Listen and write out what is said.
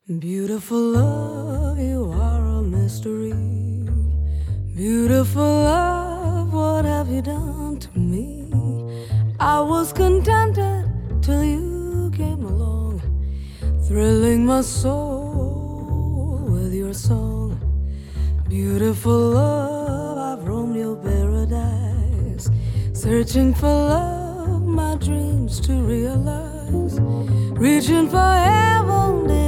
Beautiful love, you are a mystery. Beautiful love, what have you done to me? I was contented till you came along, thrilling my soul with your song. Beautiful love, I've roamed your paradise, searching for love, my dreams to realize, reaching for heaven.